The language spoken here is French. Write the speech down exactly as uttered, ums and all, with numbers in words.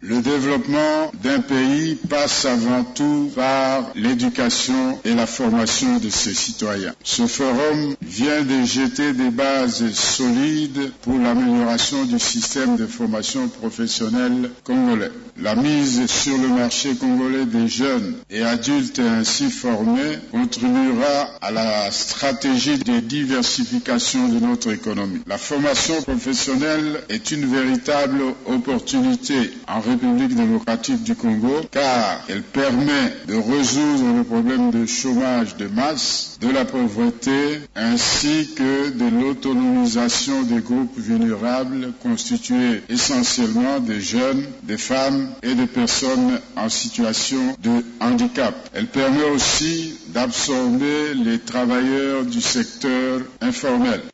Le développement d'un pays passe avant tout par l'éducation et la formation de ses citoyens. Ce forum vient de jeter des bases solides pour l'amélioration du système de formation professionnelle congolais. La mise sur le marché congolais des jeunes et adultes ainsi formés contribuera à la stratégie de diversification de notre économie. La formation professionnelle est une véritable opportunité en République démocratique du Congo car elle permet de résoudre le problème de chômage de masse, de la pauvreté ainsi que de l'autonomisation des groupes vulnérables constitués essentiellement des jeunes, des femmes et de personnes en situation de handicap. Elle permet aussi d'absorber les travailleurs du secteur informel.